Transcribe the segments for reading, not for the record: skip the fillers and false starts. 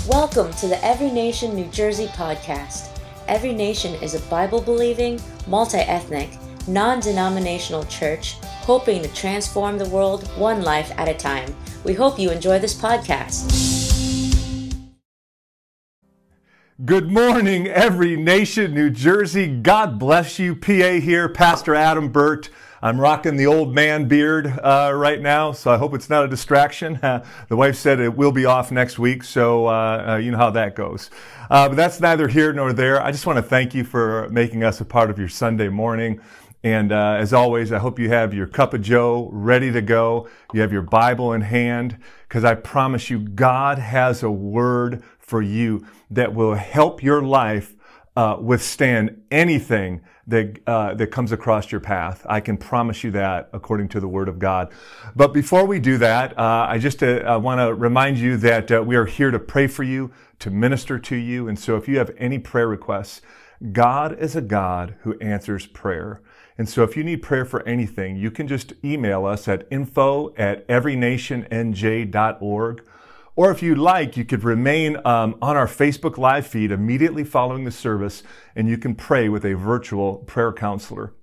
Welcome to the Every Nation New Jersey podcast. Every Nation is a Bible-believing, multi-ethnic, non-denominational church hoping to transform the world one life at a time. We hope you enjoy this podcast. Good morning, Every Nation New Jersey. God bless you. PA here, Pastor Adam Burt. I'm rocking the old man beard right now, so I hope it's not a distraction. The wife said it will be off next week, so you know how that goes. But that's neither here nor there. I just want to thank you for making us a part of your Sunday morning. And as always, I hope you have your cup of joe ready to go. You have your Bible in hand, because I promise you, God has a word for you that will help your life withstand anything that comes across your path. I can promise you that according to the Word of God. But before we do that, I want to remind you that we are here to pray for you, to minister to you. And so if you have any prayer requests, God is a God who answers prayer. And so if you need prayer for anything, you can just email us at info@everynationnj.org. Or if you'd like, you could remain on our Facebook Live feed immediately following the service, and you can pray with a virtual prayer counselor.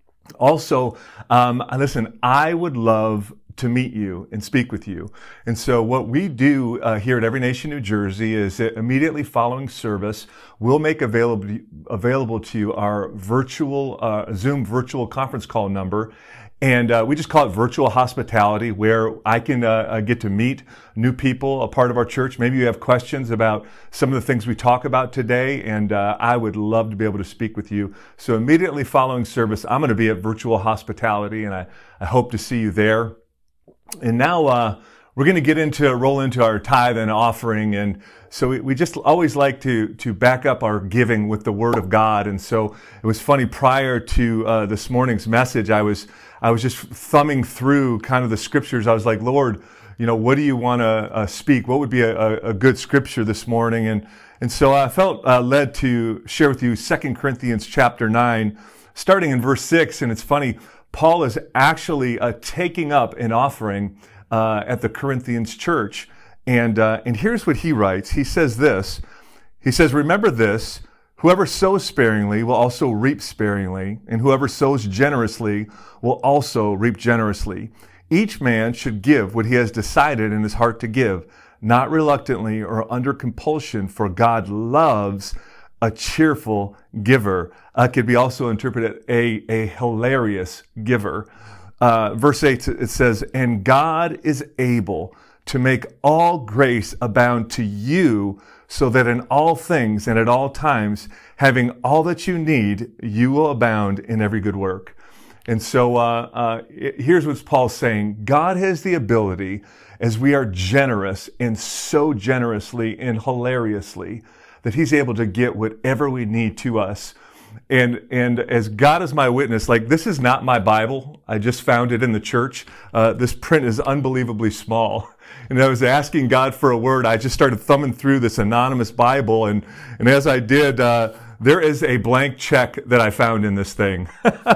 Also, listen, I would love to meet you and speak with you. And so what we do here at Every Nation New Jersey is that immediately following service, we'll make available to you our virtual Zoom virtual conference call number. And we just call it virtual hospitality, where I can get to meet new people, a part of our church. Maybe you have questions about some of the things we talk about today, and I would love to be able to speak with you. So immediately following service, I'm going to be at virtual hospitality, and I hope to see you there. And now we're going to roll into our tithe and offering. And so we just always like to back up our giving with the Word of God. And so it was funny, prior to this morning's message, I was just thumbing through kind of the scriptures. I was like, Lord, what do you want to speak? What would be a good scripture this morning? And so I felt led to share with you 2 Corinthians chapter 9, starting in verse 6. And it's funny, Paul is actually taking up an offering at the Corinthians church. And here's what he writes. He says this. He says, "Remember this, whoever sows sparingly will also reap sparingly, and whoever sows generously will also reap generously. Each man should give what he has decided in his heart to give, not reluctantly or under compulsion, for God loves a cheerful giver." Could be also interpreted a hilarious giver. Verse 8, it says, "And God is able to make all grace abound to you, so that in all things and at all times, having all that you need, you will abound in every good work." And so here's what Paul's saying. God has the ability, as we are generous and so generously and hilariously, that he's able to get whatever we need to us. And as God is my witness, like, this is not my Bible. I just found it in the church. This print is unbelievably small. And I was asking God for a word. I just started thumbing through this anonymous Bible. And as I did, there is a blank check that I found in this thing.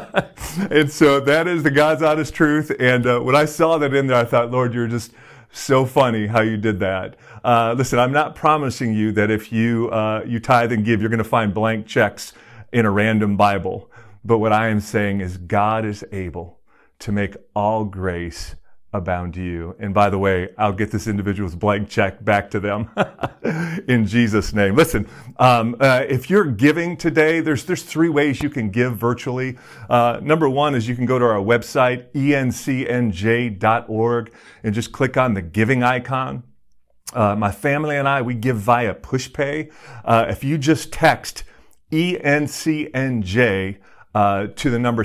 And so that is the God's honest truth. And when I saw that in there, I thought, Lord, you're just so funny how you did that. Listen, I'm not promising you that if you tithe and give, you're going to find blank checks in a random Bible. But what I am saying is God is able to make all grace abound to you. And by the way, I'll get this individual's blank check back to them in Jesus' name. Listen, if you're giving today, there's three ways you can give virtually. Number one is you can go to our website, encnj.org, and just click on the giving icon. My family and I, we give via PushPay. If you just text ENCNJ to the number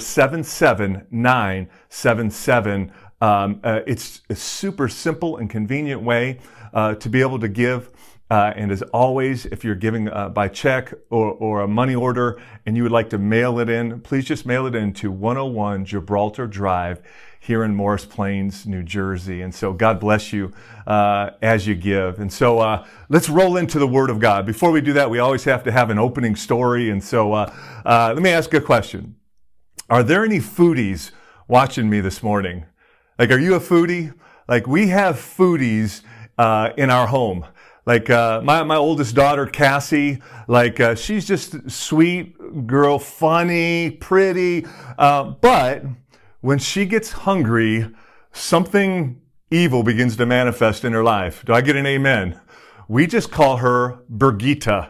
77977. It's a super simple and convenient way to be able to give. And as always, if you're giving by check or a money order and you would like to mail it in, please just mail it in to 101 Gibraltar Drive here in Morris Plains, New Jersey. And so God bless you as you give. And so let's roll into the Word of God. Before we do that, we always have to have an opening story. And so let me ask a question. Are there any foodies watching me this morning? Like, are you a foodie? Like, we have foodies in our home. My oldest daughter, Cassie, she's just sweet girl, funny, pretty. But when she gets hungry, something evil begins to manifest in her life. Do I get an amen? We just call her Birgitta.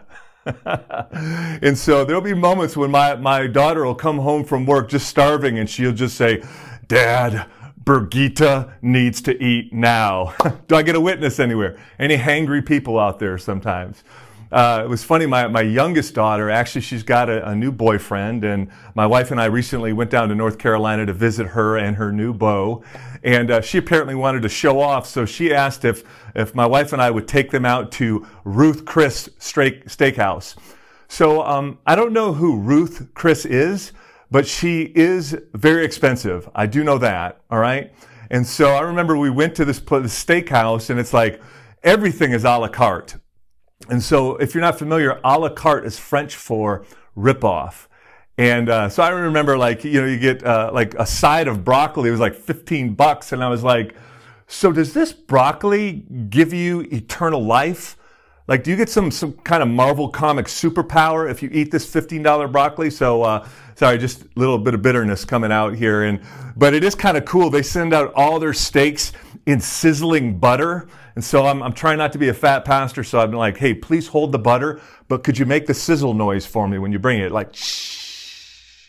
And so there'll be moments when my daughter will come home from work just starving and she'll just say, Dad, Birgitta needs to eat now. Do I get a witness anywhere? Any hangry people out there sometimes? It was funny, my youngest daughter, actually she's got a new boyfriend, and my wife and I recently went down to North Carolina to visit her and her new beau, and she apparently wanted to show off, so she asked if my wife and I would take them out to Ruth Chris Steakhouse. So I don't know who Ruth Chris is, but she is very expensive. I do know that, all right? And so I remember we went to this steakhouse, and it's like everything is a la carte. And so if you're not familiar, a la carte is French for rip-off. And so I remember, you get a side of broccoli. It was like $15, and I was like, so does this broccoli give you eternal life? Like, do you get some kind of Marvel comic superpower if you eat this $15 broccoli? So, sorry, just a little bit of bitterness coming out here. But it is kind of cool. They send out all their steaks in sizzling butter. And so I'm trying not to be a fat pastor, so I'm like, hey, please hold the butter, but could you make the sizzle noise for me when you bring it? Like, shh.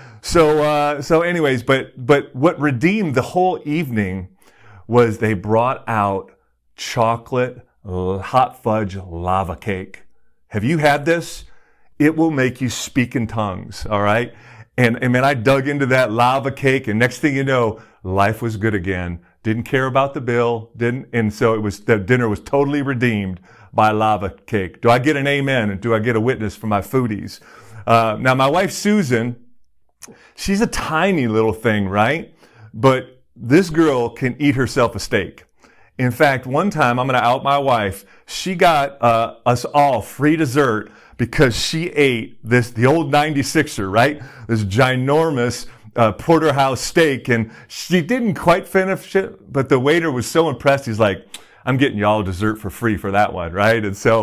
So anyways, but what redeemed the whole evening was they brought out chocolate hot fudge lava cake. Have you had this? It will make you speak in tongues, all right? And man, I dug into that lava cake, and next thing you know, life was good again. Didn't care about the bill, and so the dinner was totally redeemed by lava cake. Do I get an amen? And do I get a witness from my foodies? Now, my wife, Susan, she's a tiny little thing, right? But this girl can eat herself a steak. In fact, one time, I'm going to out my wife. She got us all free dessert because she ate the old 96er, right? This ginormous porterhouse steak, and she didn't quite finish it, but the waiter was so impressed. He's like, I'm getting y'all dessert for free for that one, right?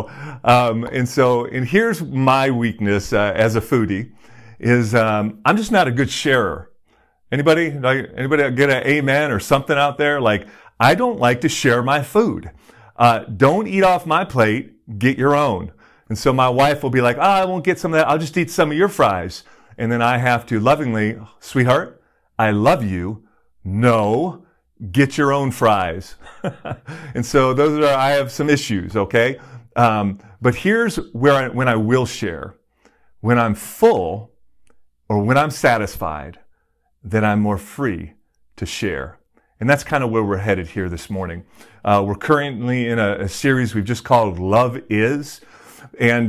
And here's my weakness as a foodie is I'm just not a good sharer. Anybody get an amen or something out there? Like, I don't like to share my food. Don't eat off my plate, get your own. And so my wife will be like, I won't get some of that. I'll just eat some of your fries. And then I have to lovingly, sweetheart, I love you. No, get your own fries. And so I have some issues, okay? But here's when I will share. When I'm full or when I'm satisfied, then I'm more free to share. And that's kind of where we're headed here this morning. We're currently in a series we've just called Love Is. And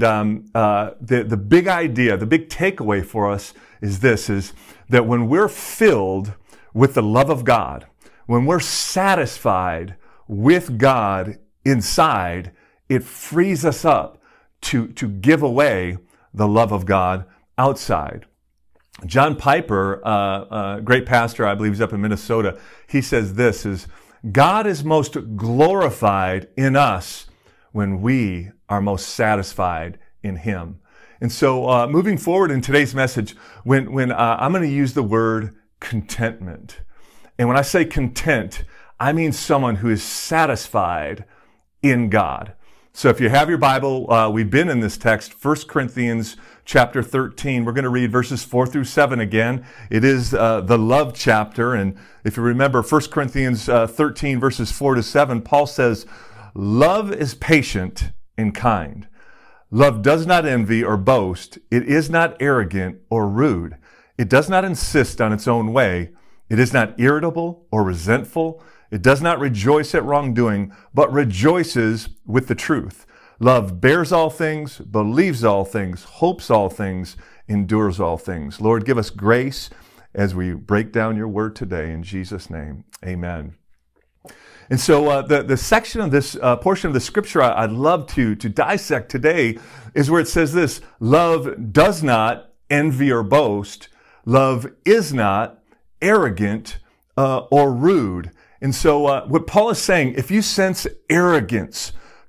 the big idea, the big takeaway for us is that when we're filled with the love of God, when we're satisfied with God inside, it frees us up to give away the love of God outside. John Piper, a great pastor, I believe he's up in Minnesota, he says this is, God is most glorified in us when we are most satisfied in Him. And so moving forward in today's message, when I'm going to use the word contentment. And when I say content, I mean someone who is satisfied in God. So if you have your Bible, we've been in this text, 1 Corinthians chapter 13. We're going to read verses 4 through 7 again. It is the love chapter. And if you remember 1 Corinthians 13 verses 4 to 7, Paul says, love is patient and kind. Love does not envy or boast. It is not arrogant or rude. It does not insist on its own way. It is not irritable or resentful. It does not rejoice at wrongdoing, but rejoices with the truth. Love bears all things, believes all things, hopes all things, endures all things. Lord, give us grace as we break down your word today. In Jesus' name, amen. And so the section of this portion of the scripture I'd love to dissect today is where it says this: love does not envy or boast. Love is not arrogant or rude. And so what Paul is saying, if you sense arrogance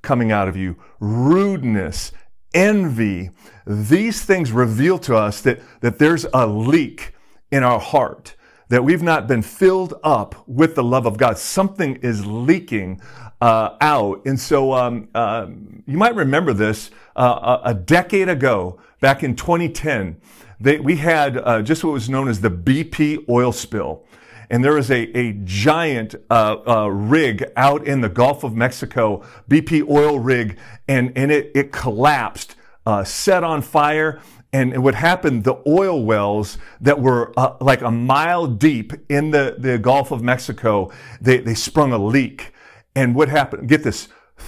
coming out of you, rudeness, envy. These things reveal to us that there's a leak in our heart, that we've not been filled up with the love of God. Something is leaking out. And so you might remember this a decade ago, back in 2010, we had just what was known as the BP oil spill. And there was a giant rig out in the Gulf of Mexico, BP oil rig, and it collapsed, set on fire. And what happened, the oil wells that were like a mile deep in the Gulf of Mexico, they sprung a leak. And what happened, get this,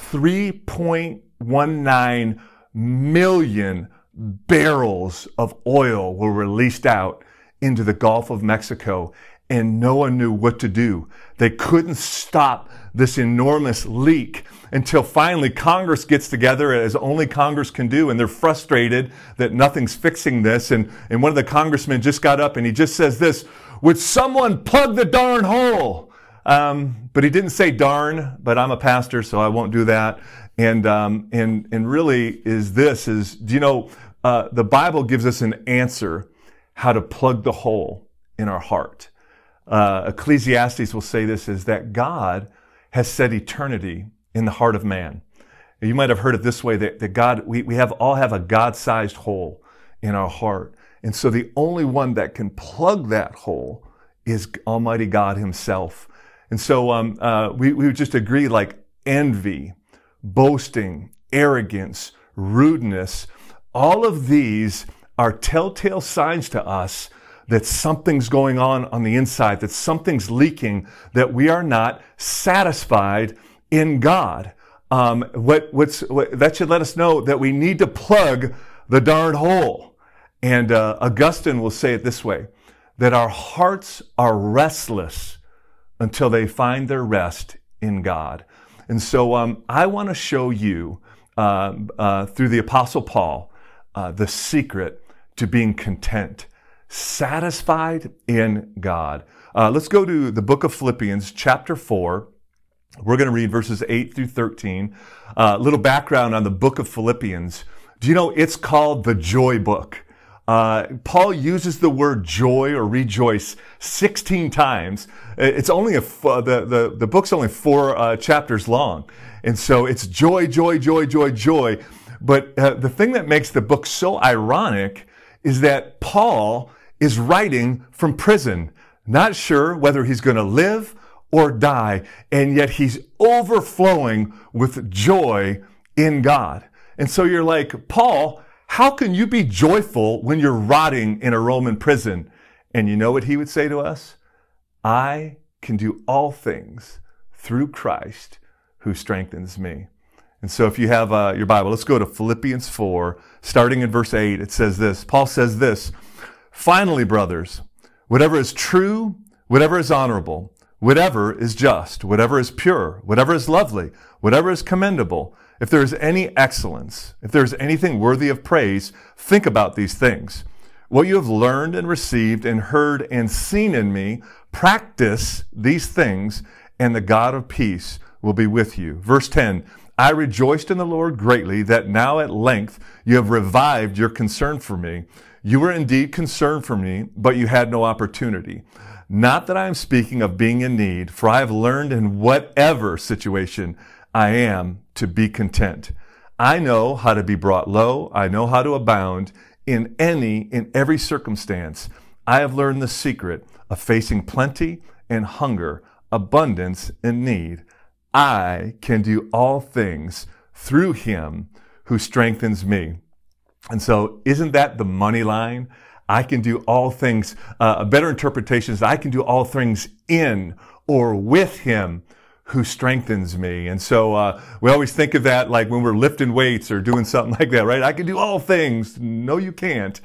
3.19 million barrels of oil were released out into the Gulf of Mexico, and no one knew what to do. They couldn't stop this enormous leak until finally Congress gets together, as only Congress can do, and they're frustrated that nothing's fixing this. And one of the congressmen just got up and he just says this, "Would someone plug the darn hole?" But he didn't say darn, but I'm a pastor, so I won't do that. And really do you know, the Bible gives us an answer how to plug the hole in our heart. Ecclesiastes will say this, is that God has set eternity in the heart of man. You might have heard it this way, that God, we all have a God-sized hole in our heart. And so the only one that can plug that hole is Almighty God himself. And so we would just agree, like envy, boasting, arrogance, rudeness, all of these are telltale signs to us that something's going on the inside, that something's leaking, that we are not satisfied in God. That should let us know that we need to plug the darn hole. And Augustine will say it this way, that our hearts are restless until they find their rest in God. And so I want to show you through the Apostle Paul the secret to being content, satisfied in God. Let's go to the book of Philippians, chapter 4. We're going to read verses 8 through 13. A little background on the book of Philippians. Do you know it's called the joy book? Paul uses the word joy or rejoice 16 times. It's only the book's only 4 chapters long. And so it's joy, joy, joy, joy, joy. But the thing that makes the book so ironic is that Paul is writing from prison, not sure whether he's going to live or die, and yet he's overflowing with joy in God. And so you're like, Paul, how can you be joyful when you're rotting in a Roman prison? And you know what he would say to us? I can do all things through Christ who strengthens me. And so if you have your Bible, let's go to Philippians 4, starting in verse 8. It says this, Paul says this, "Finally, brothers, whatever is true, whatever is honorable, whatever is just, whatever is pure, whatever is lovely, whatever is commendable, if there is any excellence, if there is anything worthy of praise, think about these things. What you have learned and received and heard and seen in me, practice these things, and the God of peace will be with you." Verse 10, "I rejoiced in the Lord greatly that now at length you have revived your concern for me. You were indeed concerned for me, but you had no opportunity. Not that I am speaking of being in need, for I have learned in whatever situation I am to be content. I know how to be brought low. I know how to abound in every circumstance. I have learned the secret of facing plenty and hunger, abundance and need. I can do all things through him who strengthens me." And so isn't that the money line? I can do all things. A better interpretation is I can do all things in or with him who strengthens me. And so we always think of that like when we're lifting weights or doing something like that, right? I can do all things. No, you can't.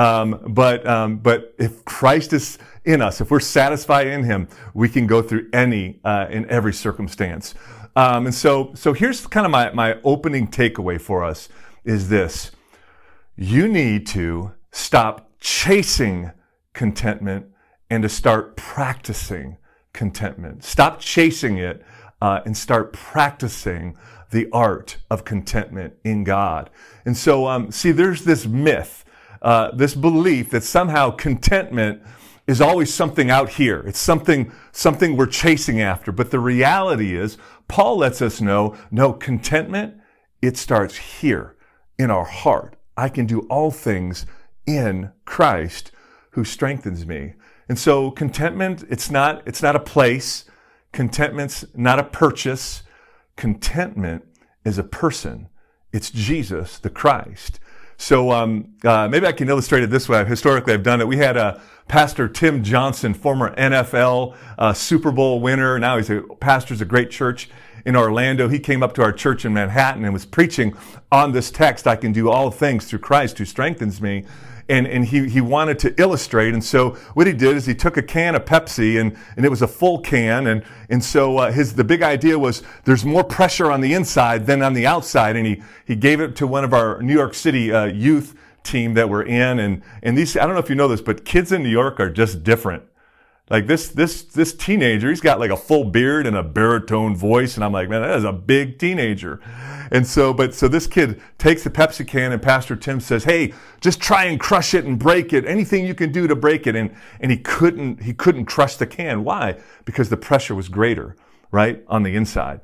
But if Christ is in us, if we're satisfied in him, we can go through in every circumstance. And so here's kind of my opening takeaway for us is this. You need to stop chasing contentment and to start practicing contentment. Stop chasing it and start practicing the art of contentment in God. And so, see, there's this myth, this belief that somehow contentment is always something out here. It's something we're chasing after. But the reality is, Paul lets us know, no, contentment, it starts here in our heart. I can do all things in Christ who strengthens me. And so contentment, it's not a place. Contentment's not a purchase. Contentment is a person. It's Jesus, the Christ. So maybe I can illustrate it this way. Historically, I've done it. We had Pastor Tim Johnson, former NFL Super Bowl winner. Now he's pastors a great church in Orlando. He came up to our church in Manhattan and was preaching on this text, I can do all things through Christ who strengthens me. And he wanted to illustrate. And so what he did is he took a can of Pepsi and it was a full can. And so the big idea was there's more pressure on the inside than on the outside. And he gave it to one of our New York City youth team that we're in. And these, I don't know if you know this, but kids in New York are just different. Like this teenager, he's got like a full beard and a baritone voice. And I'm like, man, that is a big teenager. And so this kid takes the Pepsi can and Pastor Tim says, hey, just try and crush it and break it. Anything you can do to break it. And he couldn't crush the can. Why? Because the pressure was greater, right? On the inside.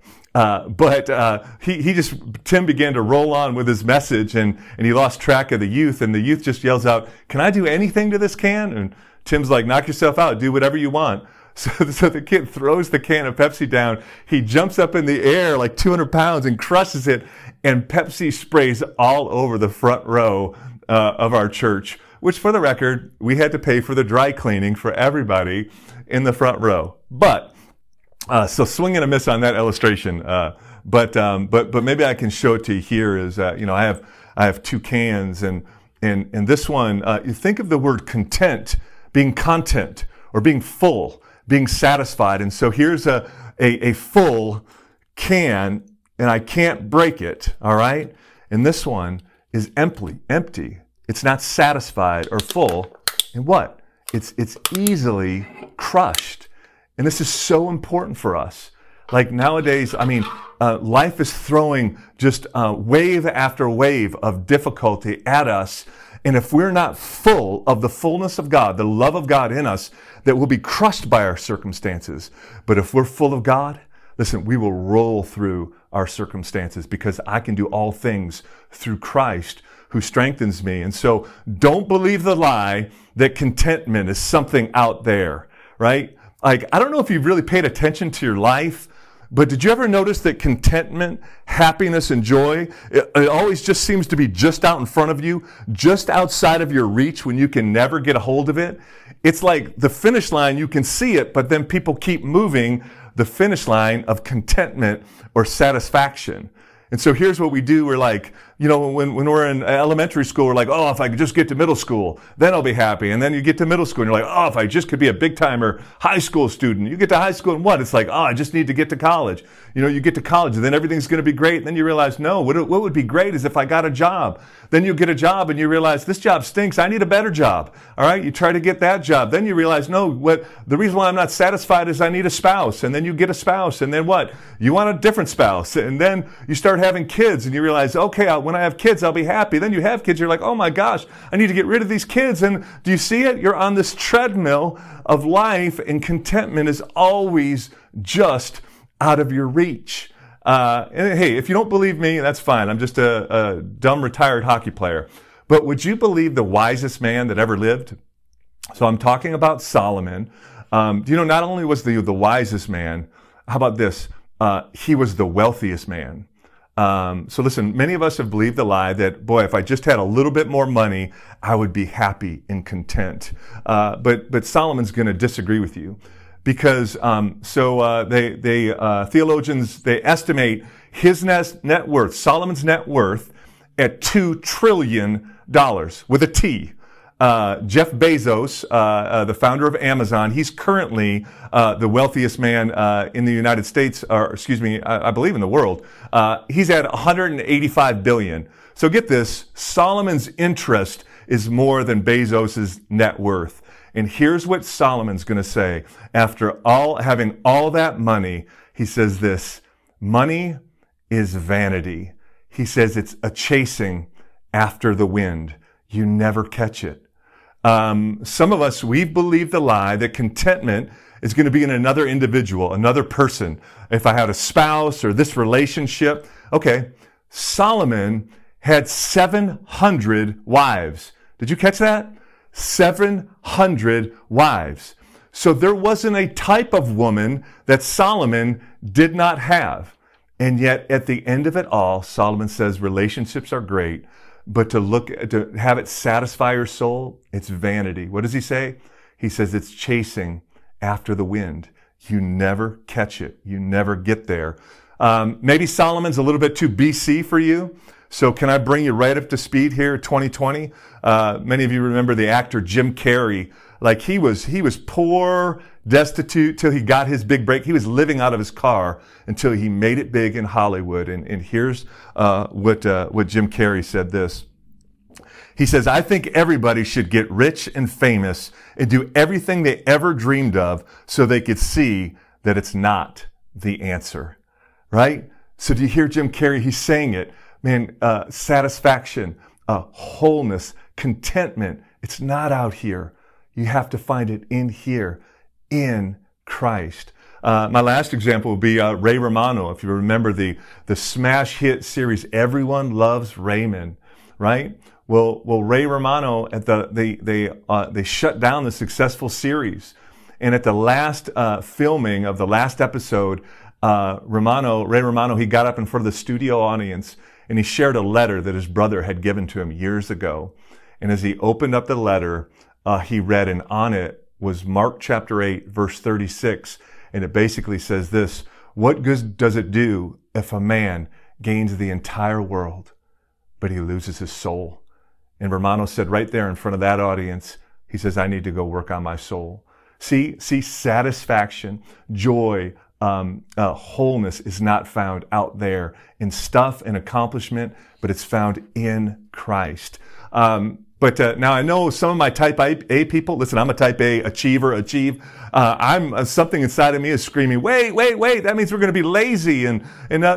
Tim began to roll on with his message and he lost track of the youth, and the youth just yells out, can I do anything to this can? And Tim's like, knock yourself out, do whatever you want. So the kid throws the can of Pepsi down. He jumps up in the air like 200 pounds and crushes it, and Pepsi sprays all over the front row of our church, which, for the record, we had to pay for the dry cleaning for everybody in the front row. But so swing and a miss on that illustration. But maybe I can show it to you here. Is I have two cans, and this one, you think of the word content being content or being full, being satisfied. And so here's a full can, and I can't break it, all right? And this one is empty. It's not satisfied or full. And what? It's easily crushed. And this is so important for us. Like nowadays, life is throwing just wave after wave of difficulty at us. And if we're not full of the fullness of God, the love of God in us, that we'll be crushed by our circumstances. But if we're full of God, listen, we will roll through our circumstances because I can do all things through Christ who strengthens me. And so don't believe the lie that contentment is something out there, right? Like, I don't know if you've really paid attention to your life, but did you ever notice that contentment, happiness, and joy, it always just seems to be just out in front of you, just outside of your reach when you can never get a hold of it? It's like the finish line, you can see it, but then people keep moving the finish line of contentment or satisfaction. And so here's what we do. We're like, when we're in elementary school, we're like, oh, if I could just get to middle school, then I'll be happy. And then you get to middle school and you're like, oh, if I just could be a big timer high school student. You get to high school and what? It's like, oh, I just need to get to college. You get to college and then everything's going to be great. And then you realize, no, what would be great is if I got a job. Then you get a job and you realize this job stinks. I need a better job. All right. You try to get that job. Then you realize, no, the reason why I'm not satisfied is I need a spouse. And then you get a spouse. And then what? You want a different spouse. And then you start having kids and you realize, okay, when I have kids, I'll be happy. Then you have kids. You're like, oh my gosh, I need to get rid of these kids. And do you see it? You're on this treadmill of life, and contentment is always just out of your reach. And hey, if you don't believe me, that's fine. I'm just a dumb retired hockey player. But would you believe the wisest man that ever lived? So I'm talking about Solomon. Not only was the wisest man, how about this? He was the wealthiest man. So listen, many of us have believed the lie that, boy, if I just had a little bit more money, I would be happy and content. But Solomon's going to disagree with you. Because theologians, they estimate his net worth, Solomon's net worth, at $2 trillion with a T. Jeff Bezos, the founder of Amazon, he's currently the wealthiest man in the United States, I believe in the world. He's at $185 billion. So get this, Solomon's interest is more than Bezos's net worth. And here's what Solomon's going to say. After having all that money, he says this: money is vanity. He says it's a chasing after the wind. You never catch it. Some of us, we've believed the lie that contentment is going to be in another individual, another person. If I had a spouse or this relationship. Okay, Solomon had 700 wives. Did you catch that? 700 wives. So there wasn't a type of woman that Solomon did not have. And yet at the end of it all, Solomon says relationships are great, but to have it satisfy your soul, it's vanity. What does he say? He says it's chasing after the wind. You never catch it. You never get there. Maybe Solomon's a little bit too BC for you. So can I bring you right up to speed here, 2020? Many of you remember the actor Jim Carrey. Like he was poor, destitute till he got his big break. He was living out of his car until he made it big in Hollywood. And here's what Jim Carrey said this. He says, I think everybody should get rich and famous and do everything they ever dreamed of so they could see that it's not the answer. Right? So do you hear Jim Carrey? He's saying it. Man, satisfaction, wholeness, contentment. It's not out here. You have to find it in here, in Christ. My last example would be Ray Romano. If you remember the smash hit series, Everyone Loves Raymond, right? Well, Ray Romano they shut down the successful series, and at the last filming of the last episode, Ray Romano, he got up in front of the studio audience and he shared a letter that his brother had given to him years ago. And as he opened up the letter, he read, and on it was Mark chapter 8, verse 36. And it basically says this: what good does it do if a man gains the entire world, but he loses his soul? And Romano said right there in front of that audience, he says, I need to go work on my soul. See, satisfaction, joy, wholeness is not found out there in stuff and accomplishment, but it's found in Christ. But now I know some of my type A people, listen, I'm a type A achiever, I'm something inside of me is screaming, wait, that means we're going to be lazy. And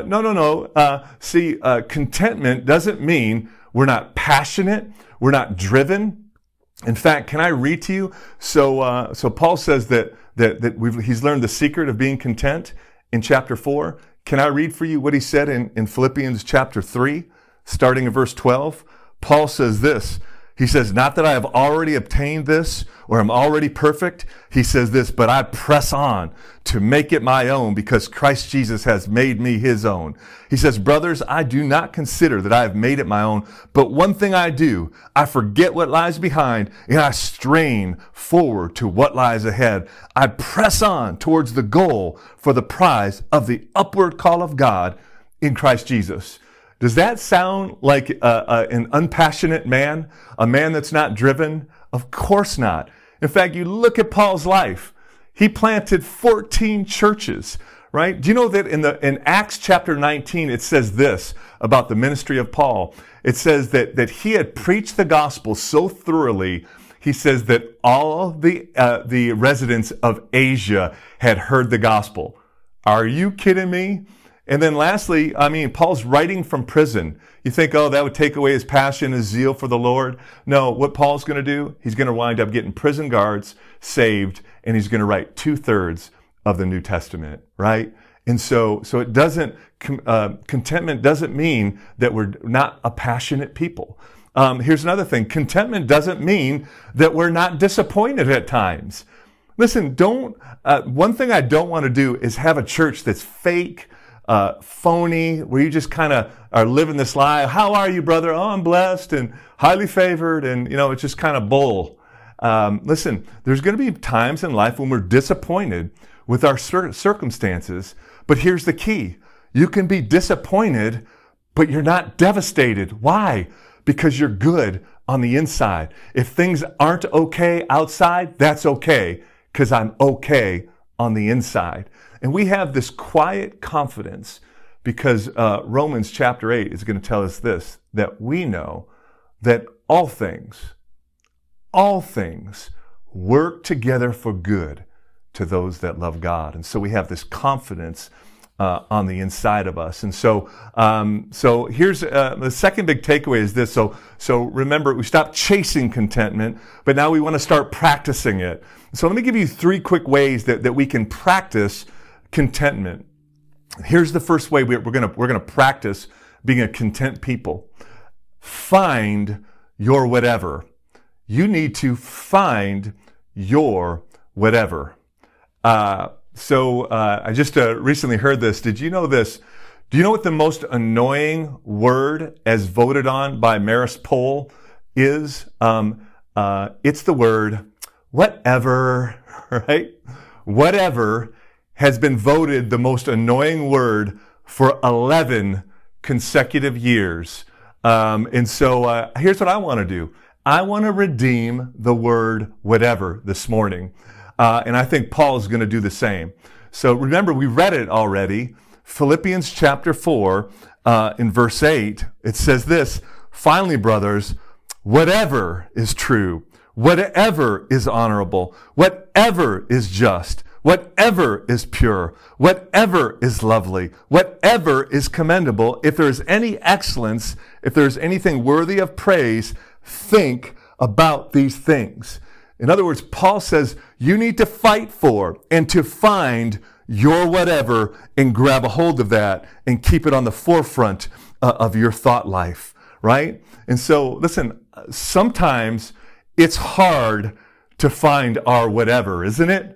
no. Contentment doesn't mean we're not passionate, we're not driven. In fact, can I read to you? So Paul says that he's learned the secret of being content in chapter 4. Can I read for you what he said in Philippians chapter 3, starting in verse 12? Paul says this. He says, not that I have already obtained this or am already perfect. He says this, but I press on to make it my own because Christ Jesus has made me his own. He says, brothers, I do not consider that I have made it my own, but one thing I do, I forget what lies behind and I strain forward to what lies ahead. I press on towards the goal for the prize of the upward call of God in Christ Jesus. Does that sound like an unpassionate man? A man that's not driven? Of course not. In fact, you look at Paul's life. He planted 14 churches, right? Do you know that in Acts chapter 19, it says this about the ministry of Paul? It says that he had preached the gospel so thoroughly, he says that all the residents of Asia had heard the gospel. Are you kidding me? And then lastly, Paul's writing from prison. You think, that would take away his passion, his zeal for the Lord. No, what Paul's going to do, he's going to wind up getting prison guards saved, and he's going to write 2/3 of the New Testament, right? And so it doesn't, contentment doesn't mean that we're not a passionate people. Here's another thing. Contentment doesn't mean that we're not disappointed at times. Listen, one thing I don't want to do is have a church that's fake, phony, where you just kind of are living this lie. How are you, brother? Oh, I'm blessed and highly favored. And, it's just kind of bull. Listen, there's going to be times in life when we're disappointed with our circumstances. But here's the key. You can be disappointed, but you're not devastated. Why? Because you're good on the inside. If things aren't okay outside, that's okay, because I'm okay on the inside. And we have this quiet confidence because Romans chapter 8 is going to tell us this, that we know that all things work together for good to those that love God. And so we have this confidence on the inside of us. And so here's the second big takeaway is this. So remember, we stopped chasing contentment, but now we want to start practicing it. So let me give you 3 quick ways that we can practice contentment. Here's the first way we're gonna practice being a content people. Find your whatever. You need to find your whatever. I just recently heard this. Did you know this? Do you know what the most annoying word as voted on by Marist Poll is? It's the word whatever, right? Whatever has been voted the most annoying word for 11 consecutive years. Here's what I want to do. I want to redeem the word whatever this morning. And I think Paul is going to do the same. So remember, we read it already. Philippians chapter 4, in verse 8, it says this, "Finally, brothers, whatever is true, whatever is honorable, whatever is just, whatever is pure, whatever is lovely, whatever is commendable, if there is any excellence, if there is anything worthy of praise, think about these things." In other words, Paul says you need to fight for and to find your whatever and grab a hold of that and keep it on the forefront of your thought life, right? And so, listen, sometimes it's hard to find our whatever, isn't it?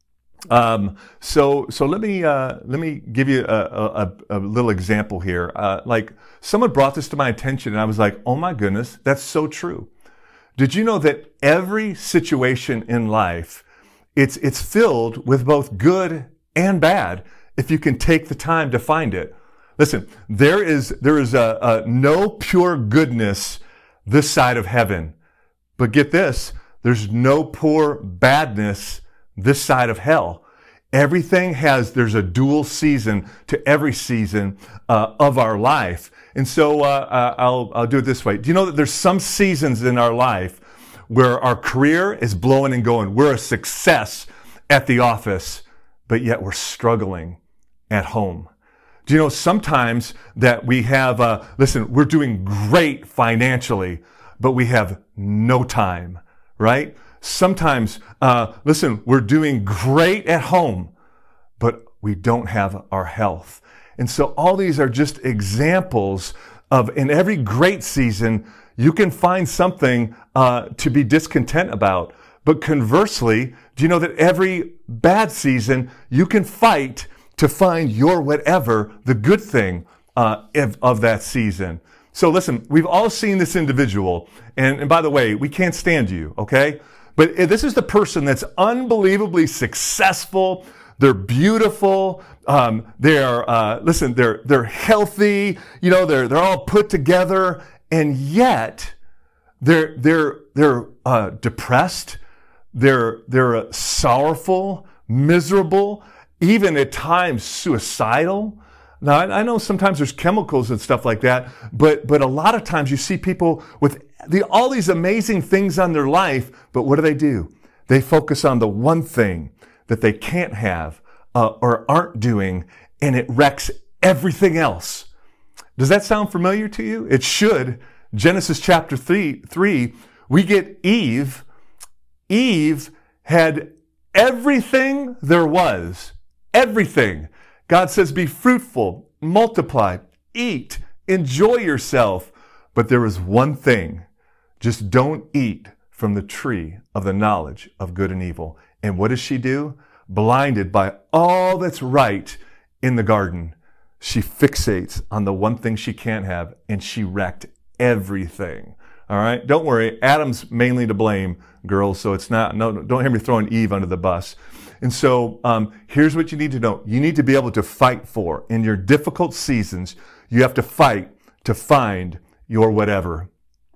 So let me give you a little example here. Like someone brought this to my attention and I was like, oh my goodness, that's so true. Did you know that every situation in life, it's filled with both good and bad if you can take the time to find it? Listen, there is no pure goodness this side of heaven. But get this, there's no pure badness this side of hell. There's a dual season to every season of our life. And so I'll do it this way. Do you know that there's some seasons in our life where our career is blowing and going? We're a success at the office, but yet we're struggling at home. Do you know sometimes that we have, we're doing great financially, but we have no time, right? Sometimes, we're doing great at home, but we don't have our health. And so all these are just examples of, in every great season, you can find something to be discontent about. But conversely, do you know that every bad season, you can fight to find your whatever, the good thing of that season? So listen, we've all seen this individual. And by the way, we can't stand you, okay? But this is the person that's unbelievably successful. They're beautiful. They're healthy. You know, they're all put together, and yet they're depressed. They're sorrowful, miserable, even at times suicidal. Now, I know sometimes there's chemicals and stuff like that, but a lot of times you see people with all these amazing things on their life, but what do? They focus on the one thing that they can't have or aren't doing, and it wrecks everything else. Does that sound familiar to you? It should. Genesis chapter 3, we get Eve. Eve had everything there was. Everything. God says, be fruitful, multiply, eat, enjoy yourself. But there was one thing. Just don't eat from the tree of the knowledge of good and evil. And what does she do? Blinded by all that's right in the garden, she fixates on the one thing she can't have, and she wrecked everything. All right? Don't worry. Adam's mainly to blame, girls, so it's not, no, don't hear me throwing Eve under the bus. And so here's what you need to know. You need to be able to fight for. In your difficult seasons, you have to fight to find your whatever.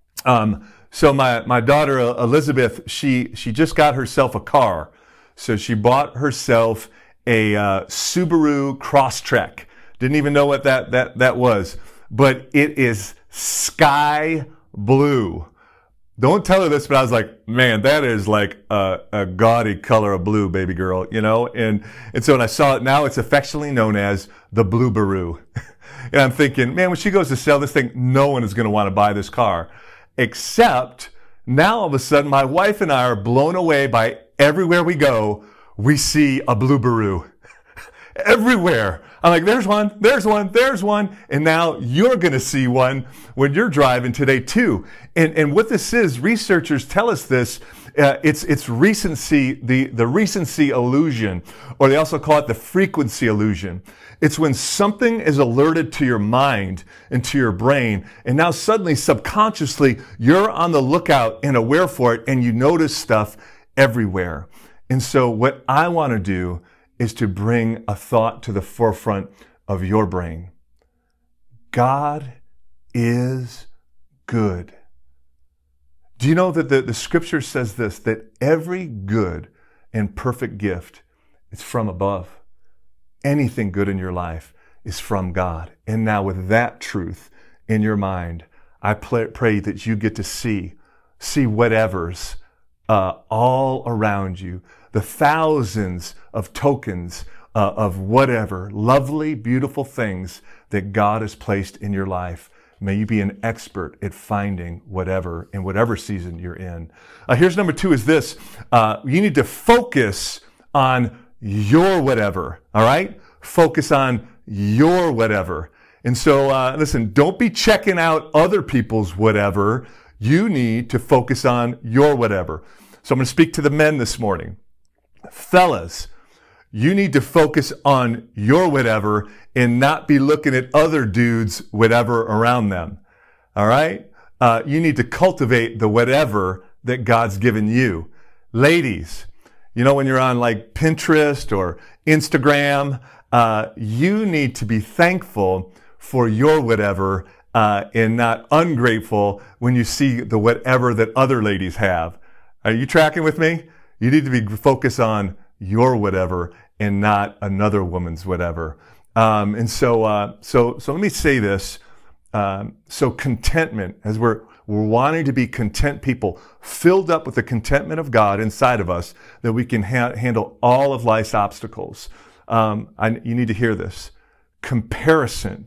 So my daughter, Elizabeth, she just got herself a car. So she bought herself a Subaru Crosstrek. Didn't even know what that was. But it is sky blue. Don't tell her this, but I was like, man, that is like a gaudy color of blue, baby girl, you know? And so when I saw it, now it's affectionately known as the Blue Baru. And I'm thinking, man, when she goes to sell this thing, no one is going to want to buy this car. Except now all of a sudden, my wife and I are blown away by everywhere we go, we see a Blue Baru. Everywhere. I'm like, there's one, there's one, there's one. And now you're going to see one when you're driving today too. And what this is, researchers tell us this, it's recency, the recency illusion, or they also call it the frequency illusion. It's when something is alerted to your mind and to your brain, and now suddenly, subconsciously, you're on the lookout and aware for it, and you notice stuff everywhere. And so what I want to do is to bring a thought to the forefront of your brain. God is good. Do you know that the scripture says this, that every good and perfect gift is from above? Anything good in your life is from God. And now with that truth in your mind, I pray that you get to see whatever's all around you, the thousands of tokens of whatever, lovely, beautiful things that God has placed in your life. May you be an expert at finding whatever in whatever season you're in. Here's number 2 is this. You need to focus on your whatever, all right? Focus on your whatever. And so, listen, don't be checking out other people's whatever. You need to focus on your whatever. So I'm going to speak to the men this morning. Fellas, you need to focus on your whatever and not be looking at other dudes' whatever around them. All right? You need to cultivate the whatever that God's given you. Ladies, you know, when you're on like Pinterest or Instagram, you need to be thankful for your whatever and not ungrateful when you see the whatever that other ladies have. Are you tracking with me? You need to be focused on your whatever and not another woman's whatever. So let me say this. So contentment, as we're wanting to be content people, filled up with the contentment of God inside of us, that we can handle all of life's obstacles. You need to hear this. Comparison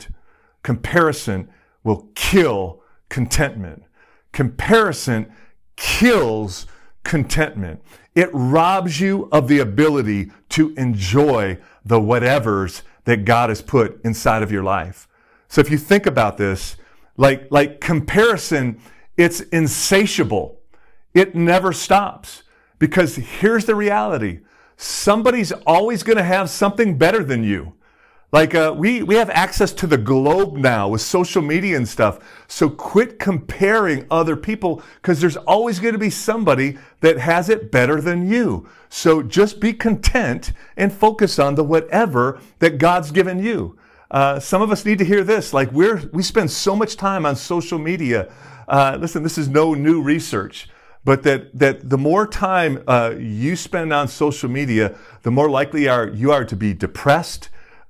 will kill contentment. Comparison kills contentment. It robs you of the ability to enjoy the whatevers that God has put inside of your life. So if you think about this, like comparison, it's insatiable. It never stops. Because here's the reality. Somebody's always going to have something better than you. Like, we have access to the globe now with social media and stuff. So quit comparing other people, because there's always going to be somebody that has it better than you. So just be content and focus on the whatever that God's given you. Some of us need to hear this. Like, we spend so much time on social media. Listen, this is no new research. But that the more time you spend on social media, the more likely you are to be depressed,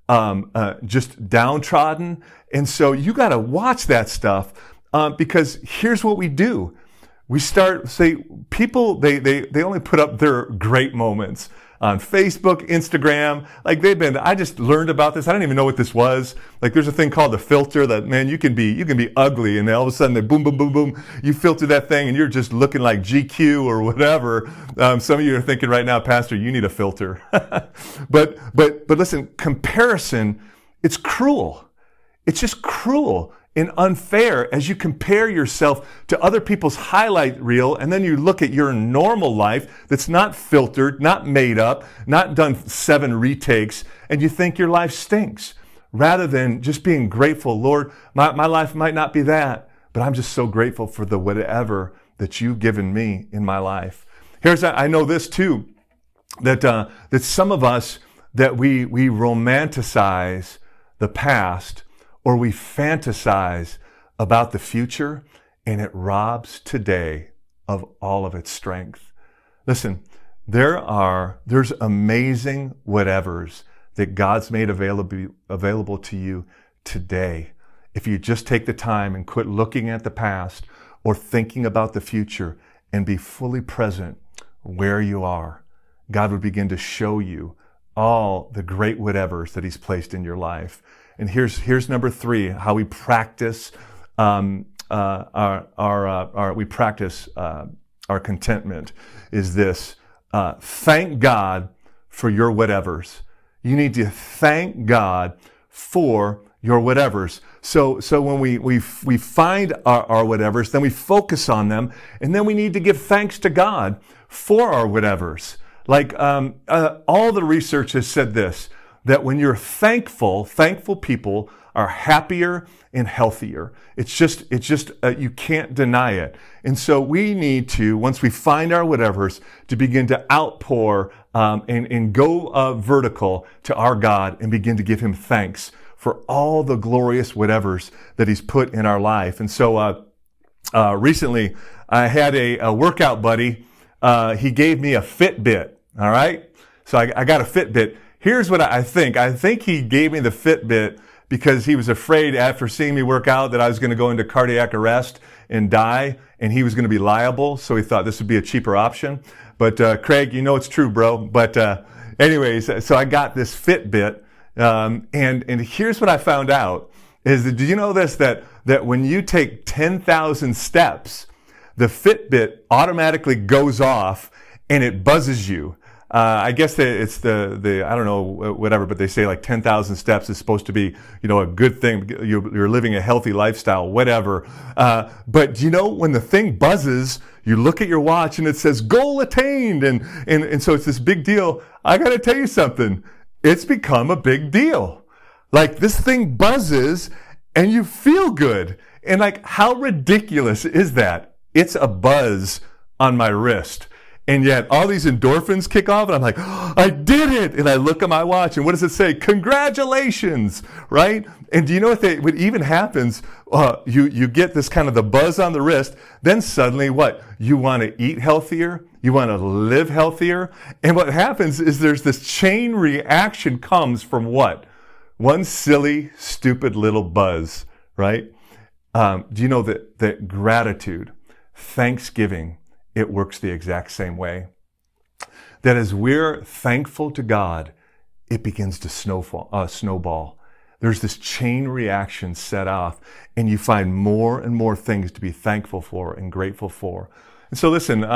just downtrodden. And so you got to watch that stuff, because here's what we do. We people, they only put up their great moments on Facebook, Instagram. Like I just learned about this. I didn't even know what this was. Like, there's a thing called the filter that, man, you can be ugly, and then all of a sudden they boom, boom, boom, boom. You filter that thing and you're just looking like GQ or whatever. Some of you are thinking right now, Pastor, you need a filter. But listen, comparison, it's cruel. It's just cruel and unfair as you compare yourself to other people's highlight reel, and then you look at your normal life that's not filtered, not made up, not done 7 retakes, and you think your life stinks. Rather than just being grateful, Lord, my life might not be that, but I'm just so grateful for the whatever that you've given me in my life. I know this too, that some of us, that we romanticize the past, or we fantasize about the future, and it robs today of all of its strength. Listen, there's amazing whatevers that God's made available to you today. If you just take the time and quit looking at the past or thinking about the future, and be fully present where you are. God would begin to show you all the great whatevers that He's placed in your life. And here's number 3: how we practice our contentment is this: thank God for your whatevers. You need to thank God for your whatevers. So when we find our whatevers, then we focus on them, and then we need to give thanks to God for our whatevers. Like all the research has said this, that when you're thankful people are happier and healthier. It's just you can't deny it. And so we need to, once we find our whatevers, to begin to outpour and go vertical to our God and begin to give Him thanks for all the glorious whatevers that He's put in our life. And so recently I had a workout buddy. He gave me a Fitbit. All right. So I got a Fitbit. Here's what I think. I think he gave me the Fitbit because he was afraid after seeing me work out that I was going to go into cardiac arrest and die, and he was going to be liable. So he thought this would be a cheaper option. But Craig, you know it's true, bro. But anyways, so I got this Fitbit, and here's what I found out is that, did you know this, that when you take 10,000 steps, the Fitbit automatically goes off and it buzzes you. I guess it's the I don't know, whatever, but they say like 10,000 steps is supposed to be, a good thing. You're living a healthy lifestyle, whatever. But do you know, when the thing buzzes, you look at your watch and it says goal attained. And so it's this big deal. I got to tell you something. It's become a big deal. Like, this thing buzzes and you feel good. And like, how ridiculous is that? It's a buzz on my wrist. And yet all these endorphins kick off and I'm like, oh, I did it. And I look at my watch and what does it say? Congratulations, right? And do you know what even happens? You get this kind of the buzz on the wrist. Then suddenly what? You want to eat healthier. You want to live healthier. And what happens is there's this chain reaction comes from what? One silly, stupid little buzz, right? Do you know that gratitude, thanksgiving, it works the exact same way? That as we're thankful to God, it begins to snowball. There's this chain reaction set off, and you find more and more things to be thankful for and grateful for. And so listen,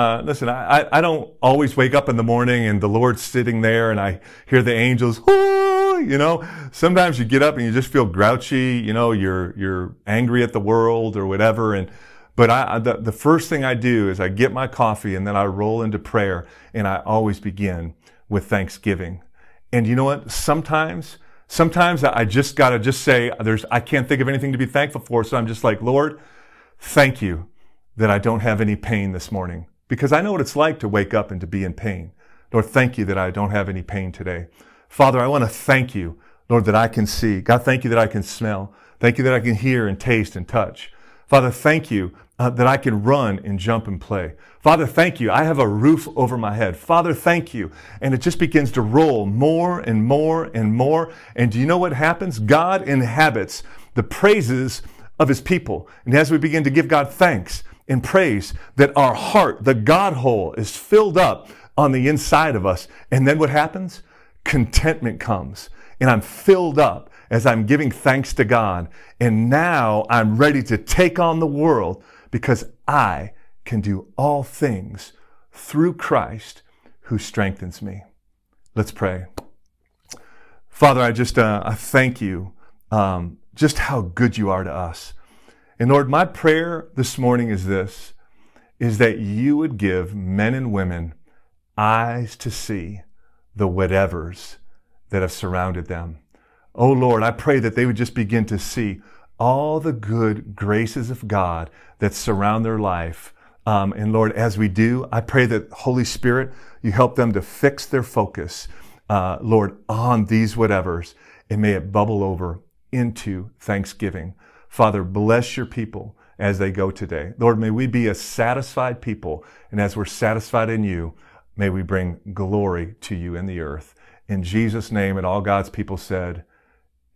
I don't always wake up in the morning and the Lord's sitting there and I hear the angels, sometimes you get up and you just feel grouchy, you're angry at the world or whatever. But the first thing I do is I get my coffee and then I roll into prayer, and I always begin with thanksgiving. And you know what? Sometimes I just got to say, I can't think of anything to be thankful for. So I'm just like, Lord, thank you that I don't have any pain this morning, because I know what it's like to wake up and to be in pain. Lord, thank you that I don't have any pain today. Father, I want to thank you, Lord, that I can see. God, thank you that I can smell. Thank you that I can hear and taste and touch. Father, thank you that I can run and jump and play. Father, thank you. I have a roof over my head. Father, thank you. And it just begins to roll more and more and more. And do you know what happens? God inhabits the praises of His people. And as we begin to give God thanks and praise, that our heart, the God hole, is filled up on the inside of us. And then what happens? Contentment comes. And I'm filled up as I'm giving thanks to God. And now I'm ready to take on the world, because I can do all things through Christ who strengthens me. Let's pray. Father, I thank you just how good you are to us. And Lord, my prayer this morning is this, is that you would give men and women eyes to see the whatevers that have surrounded them. Oh Lord, I pray that they would just begin to see all the good graces of God that surround their life. And Lord, as we do, I pray that Holy Spirit, you help them to fix their focus, Lord, on these whatevers, and may it bubble over into thanksgiving. Father, bless your people as they go today. Lord, may we be a satisfied people. And as we're satisfied in you, may we bring glory to you in the earth. In Jesus' name, and all God's people said,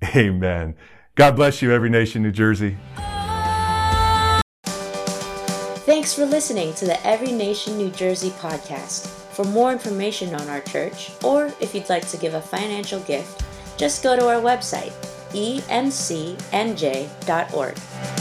amen. God bless you, Every Nation New Jersey. Thanks for listening to the Every Nation New Jersey podcast. For more information on our church, or if you'd like to give a financial gift, just go to our website, emcnj.org.